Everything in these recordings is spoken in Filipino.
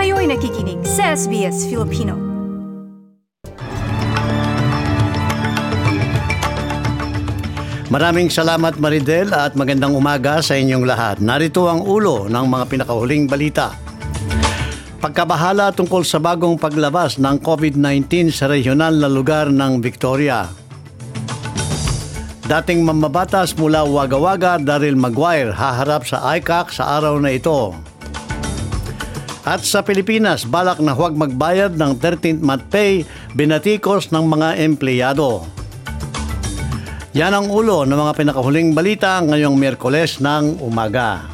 Kayo'y nakikinig sa SBS Filipino. Maraming salamat Maridel at magandang umaga sa inyong lahat. Narito ang ulo ng mga pinakahuling balita. Pagkabahala tungkol sa bagong paglabas ng COVID-19 sa regional na lugar ng Victoria. Dating mambabatas mula Wagga-Wagga, Daryl Maguire haharap sa ICAC sa araw na ito. At sa Pilipinas, balak na huwag magbayad ng 13th month pay, binatikos ng mga empleyado. Yan ang ulo ng mga pinakahuling balita ngayong Miyerkules ng umaga.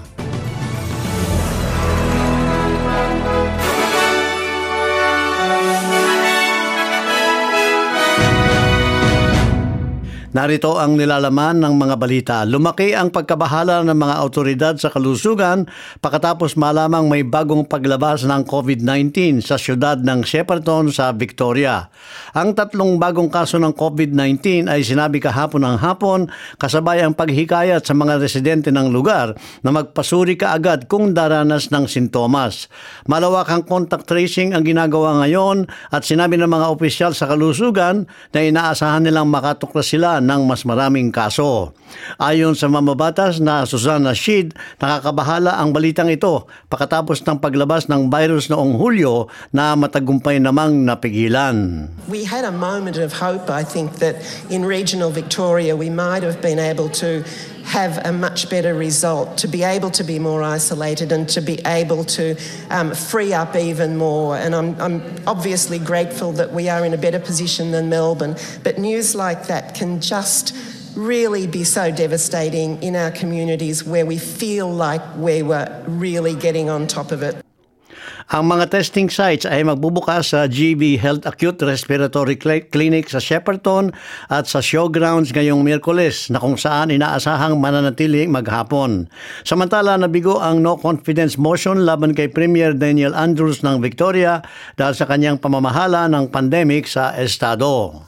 Narito ang nilalaman ng mga balita. Lumaki ang pagkabahala ng mga awtoridad sa kalusugan pagkatapos malamang may bagong paglabas ng COVID-19 sa siyudad ng Shepparton sa Victoria. Ang tatlong bagong kaso ng COVID-19 ay sinabi kahapon ng hapon kasabay ang paghikayat sa mga residente ng lugar na magpasuri kaagad kung daranas ng sintomas. Malawakang contact tracing ang ginagawa ngayon at sinabi ng mga opisyal sa kalusugan na inaasahan nilang makatuklas sila ng mas maraming kaso. Ayon sa mamabatas na Susana Sheed, nakakabahala ang balitang ito pagkatapos ng paglabas ng virus noong Hulyo na matagumpay namang napigilan. We had a moment of hope, I think, that in regional Victoria we might have been able to have a much better result, to be able to be more isolated and to be able to free up even more. And I'm obviously grateful that we are in a better position than Melbourne, but news like that can just really be so devastating in our communities where we feel like we were really getting on top of it. Ang mga testing sites ay magbubukas sa GB Health Acute Respiratory Clinic sa Shepparton at sa Showgrounds ngayong Miyerkules na kung saan inaasahang mananatiling maghapon. Samantala nabigo ang no confidence motion laban kay Premier Daniel Andrews ng Victoria dahil sa kanyang pamamahala ng pandemic sa estado.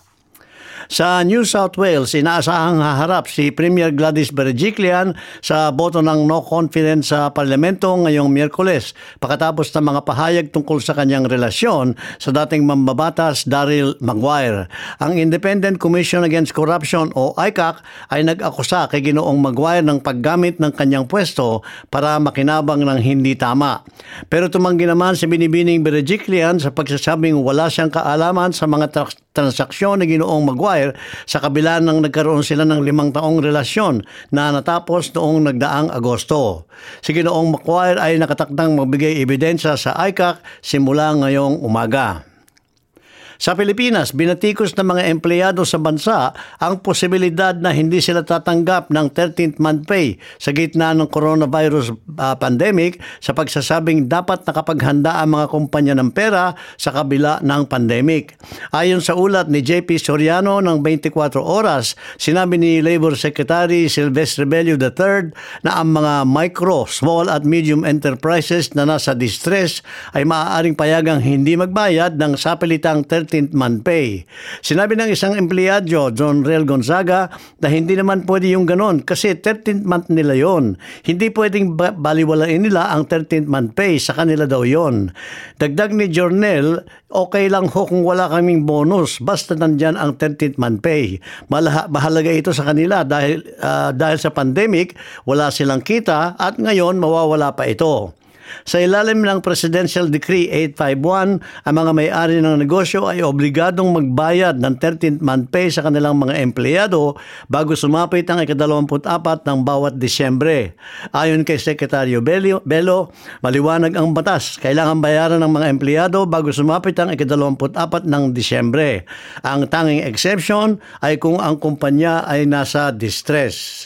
Sa New South Wales, inaasahang haharap si Premier Gladys Berejiklian sa boto ng no confidence sa parlamento ngayong Miyerkules pagkatapos ng mga pahayag tungkol sa kanyang relasyon sa dating mambabatas Daryl Maguire. Ang Independent Commission Against Corruption o ICAC ay nag-akusa kay Ginoong Maguire ng paggamit ng kanyang pwesto para makinabang ng hindi tama. Pero tumanggi naman si Binibining Berejiklian sa pagsasabing wala siyang kaalaman sa mga transaksyon ni Ginoong Maguire sa kabila ng nagkaroon sila ng 5 taong relasyon na natapos noong nagdaang Agosto. Si Ginoong Maguire ay nakatakdang magbigay ebidensya sa ICAC simula ngayong umaga. Sa Pilipinas, binatikos ng mga empleyado sa bansa ang posibilidad na hindi sila tatanggap ng 13th month pay sa gitna ng coronavirus pandemic sa pagsasabing dapat nakapaghanda ang mga kumpanya ng pera sa kabila ng pandemic. Ayon sa ulat ni JP Soriano ng 24 oras, sinabi ni Labor Secretary Silvestre Bello III na ang mga micro, small at medium enterprises na nasa distress ay maaaring payagang hindi magbayad ng sapilitang 13th month pay. Sinabi ng isang empleyado, John Rel Gonzaga, na hindi naman pwede yung ganon kasi 13th month nila yon. Hindi pwedeng baliwalain nila ang 13th month pay, sa kanila daw yon. Dagdag ni Jornel, okay lang ho kung wala kaming bonus basta nandyan ang 13th month pay. Mahalaga ito sa kanila dahil sa pandemic, wala silang kita at ngayon mawawala pa ito. Sa ilalim ng Presidential Decree 851, ang mga may-ari ng negosyo ay obligadong magbayad ng 13th month pay sa kanilang mga empleyado bago sumapit ang ika-24 ng bawat Disyembre. Ayon kay Secretary Bello, maliwanag ang batas. Kailangan bayaran ng mga empleyado bago sumapit ang ika-24 ng Disyembre. Ang tanging exception ay kung ang kumpanya ay nasa distress.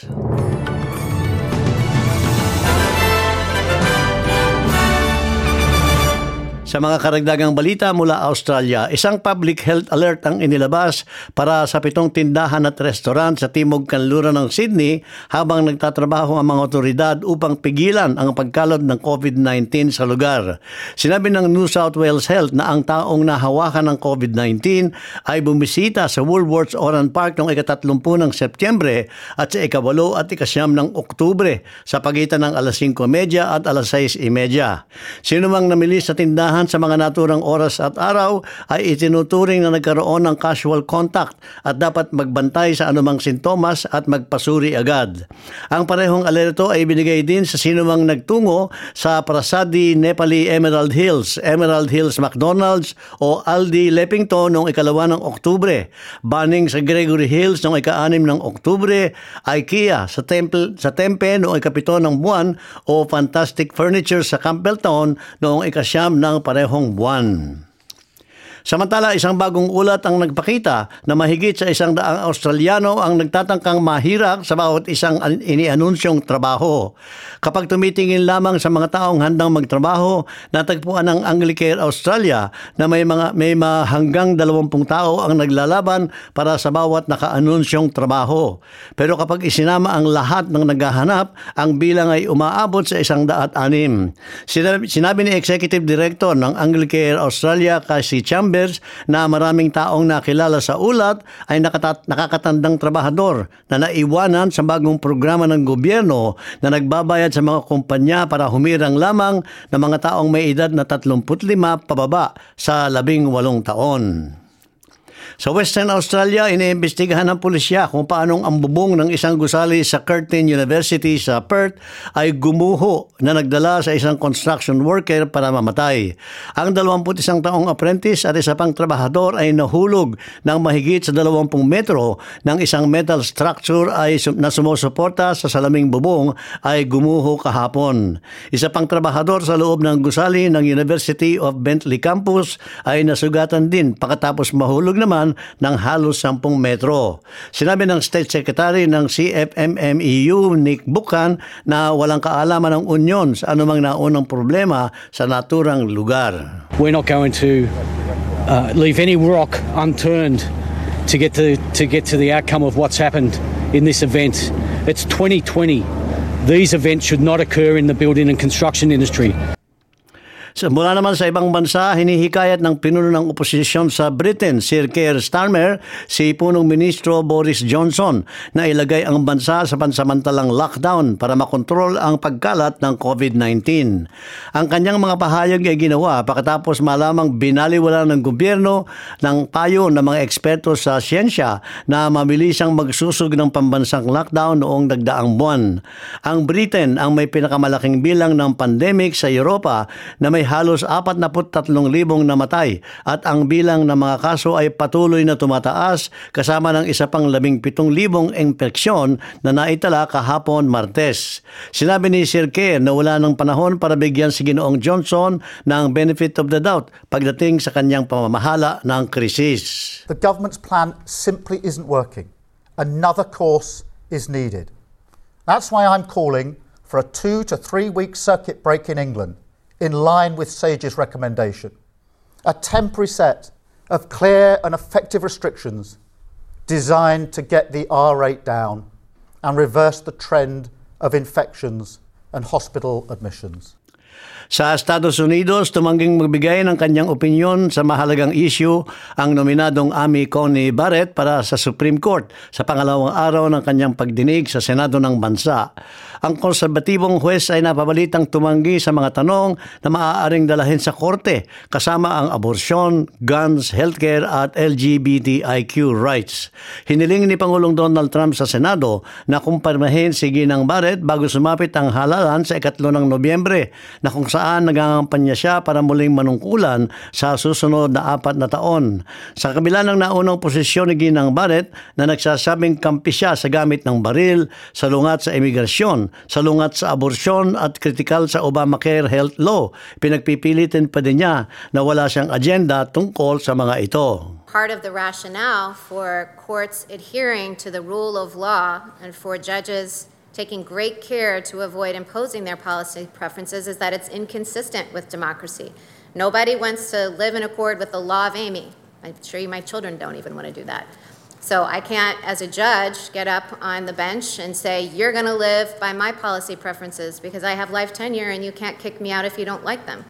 Sa mga karagdagang balita mula Australia, isang public health alert ang inilabas para sa 7 tindahan at restaurant sa timog kanluran ng Sydney habang nagtatrabaho ang mga otoridad upang pigilan ang pagkalat ng COVID-19 sa lugar. Sinabi ng New South Wales Health na ang taong nahawakan ng COVID-19 ay bumisita sa Woolworths Oran Park noong ika-30 ng Setyembre at sa ika-8 at ika-9 ng Oktubre sa pagitan ng alas 5:30 at alas 6:30. Sino mang namili sa tindahan dumaan sa mga naturang oras at araw ay itinuturing na nagkaroon ng casual contact at dapat magbantay sa anumang sintomas at magpasuri agad. Ang parehong alerto ay binigay din sa sinumang nagtungo sa Prasadi Nepali Emerald Hills McDonald's o Aldi Lepington noong 2 ng Oktubre, Banning sa Gregory Hills noong 6 ng Oktubre, IKEA sa Tempe noong 7 ng buwan o Fantastic Furniture sa Campbelltown noong 9 ng parehong buwan. Samantala, isang bagong ulat ang nagpakita na mahigit sa 100 Australiano ang nagtatangkang mahirap sa bawat isang inianunsyong trabaho. Kapag tumitingin lamang sa mga taong handang magtrabaho, natagpuan ng Anglicare Australia na may hanggang 20 tao ang naglalaban para sa bawat nakaanunsyong trabaho. Pero kapag isinama ang lahat ng naghahanap, ang bilang ay umaabot sa 106. Sinabi ni Executive Director ng Anglicare Australia, Casey Chambers, na maraming taong nakilala sa ulat ay nakakatandang trabahador na naiwanan sa bagong programa ng gobyerno na nagbabayad sa mga kumpanya para humirang lamang ng mga taong may edad na 35 pababa sa 18 taon. Sa Western Australia, iniimbestigahan ng pulisya kung paanong ang bubong ng isang gusali sa Curtin University sa Perth ay gumuho na nagdala sa isang construction worker para mamatay. Ang 21 taong apprentice at isa pang trabahador ay nahulog ng mahigit sa 20 metro ng isang metal structure na sumusuporta sa salaming bubong ay gumuho kahapon. Isa pang trabahador sa loob ng gusali ng University of Bentley Campus ay nasugatan din pagkatapos mahulog naman ng halos 10 metro. Sinabi ng State Secretary ng CFMMEU, Nick Buchan, na walang kaalaman ng Union sa anumang naunang problema sa naturang lugar. We're not going to leave any rock unturned to get to the outcome of what's happened in this event. It's 2020. These events should not occur in the building and construction industry. Mula naman sa ibang bansa, hinihikayat ng pinuno ng oposisyon sa Britain, Sir Keir Starmer, si punong ministro Boris Johnson na ilagay ang bansa sa pansamantalang lockdown para makontrol ang pagkalat ng COVID-19. Ang kanyang mga pahayag ay ginawa pagkatapos malamang binaliwala ng gobyerno ng payo ng mga eksperto sa siyensya na mabilisang magsusog ng pambansang lockdown noong nagdaang buwan. Ang Britain ang may pinakamalaking bilang ng pandemic sa Europa na may halos 43,000 namatay at ang bilang ng mga kaso ay patuloy na tumataas kasama ng isa pang 17,000 impeksyon na naitala kahapon Martes. Sinabi ni Sir Keir na wala ng panahon para bigyan si Ginoong Johnson ng benefit of the doubt pagdating sa kanyang pamamahala ng krisis. The government's plan simply isn't working. Another course is needed. That's why I'm calling for a 2 to 3 week circuit break in England, in line with SAGE's recommendation. A temporary set of clear and effective restrictions designed to get the R rate down and reverse the trend of infections and hospital admissions. Sa Estados Unidos, tumangging magbigay ng kanyang opinyon sa mahalagang issue ang nominadong Amy Coney Barrett para sa Supreme Court sa pangalawang araw ng kanyang pagdinig sa Senado ng bansa. Ang konserbatibong huwes ay napabalitang tumanggi sa mga tanong na maaaring dalahin sa korte kasama ang aborsyon, guns, healthcare at LGBTIQ rights. Hiniling ni Pangulong Donald Trump sa Senado na kumpirmahin si Ginang Barrett bago sumapit ang halalan sa 3 ng Nobyembre na kung saan nagangkampanya siya para muling manungkulan sa susunod na 4 na taon. Sa kabila ng naunang posisyon ni Ginang Barrett na nagsasabing kampi siya sa gamit ng baril, salungat sa imigrasyon, salungat sa aborsyon at kritikal sa Obamacare health law, pinagpipilitin pa din niya na wala siyang agenda tungkol sa mga ito. Part of the rationale for courts adhering to the rule of law and for judges taking great care to avoid imposing their policy preferences is that it's inconsistent with democracy. Nobody wants to live in accord with the law of Amy. I'm sure my children don't even want to do that. So I can't, as a judge, get up on the bench and say, you're going to live by my policy preferences because I have life tenure and you can't kick me out if you don't like them.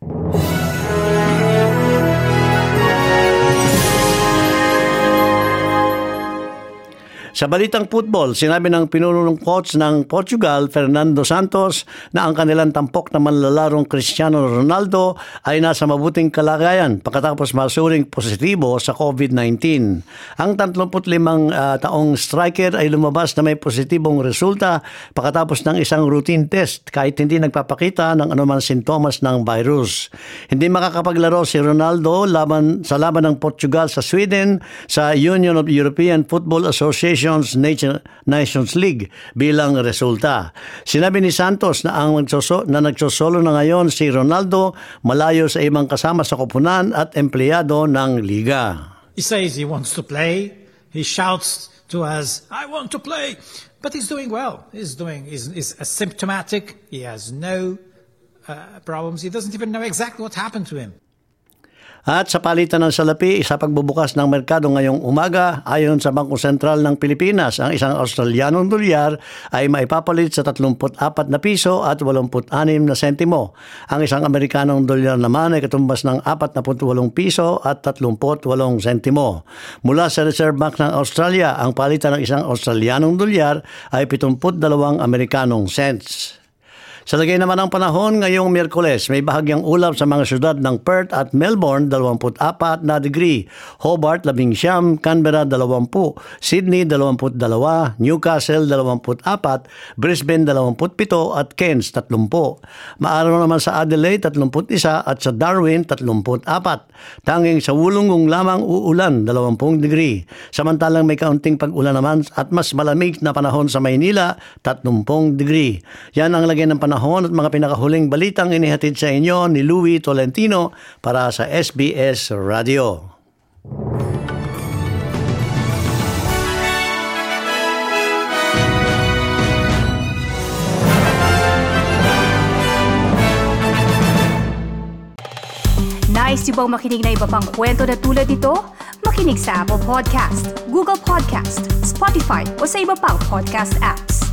Sa balitang football, sinabi ng pinunong coach ng Portugal, Fernando Santos, na ang kanilang tampok na manlalarong Cristiano Ronaldo ay nasa mabuting kalagayan pagkatapos masuring positibo sa COVID-19. Ang 35 taong striker ay lumabas na may positibong resulta pagkatapos ng isang routine test kahit hindi nagpapakita ng anumang sintomas ng virus. Hindi makakapaglaro si Ronaldo sa laban ng Portugal sa Sweden sa Union of European Football Association's Nations League bilang resulta. Sinabi ni Santos na nagsosolo na ngayon si Ronaldo malayo sa ibang kasama sa koponan at empleyado ng liga. He says he wants to play. He shouts to us, "I want to play." But he's doing well. He's asymptomatic. He has no problems. He doesn't even know exactly what happened to him. At sa palitan ng salapi, sa pagbubukas ng merkado ngayong umaga, ayon sa Bangko Sentral ng Pilipinas, ang isang Australianong dolyar ay maipapalit sa 34 na piso at 86 na sentimo. Ang isang Amerikanong dolyar naman ay katumbas ng 48 piso at 38 sentimo. Mula sa Reserve Bank ng Australia, ang palitan ng isang Australianong dolyar ay 72 Amerikanong cents. Sa lagay naman ng panahon ngayong Miyerkules, may bahagyang ulap sa mga syudad ng Perth at Melbourne, 24 na degree, Hobart, 19, Canberra, 20, Sydney, 22, Newcastle, 24, Brisbane, 27 at Cairns, 30. Maaraw naman sa Adelaide, 31 at sa Darwin, 34. Tanging sa Wollongong lamang uulan, 20 degree. Samantalang may kaunting pag-ulan naman at mas malamig na panahon sa Maynila, 30 degree. Yan ang lagay ng panahon at mga pinakahuling balitang inihatid sa inyo ni Louie Tolentino para sa SBS Radio. Nice yung bang makinig na iba pang kwento na tulad ito? Makinig sa Apple Podcast, Google Podcast, Spotify o sa iba pang podcast apps.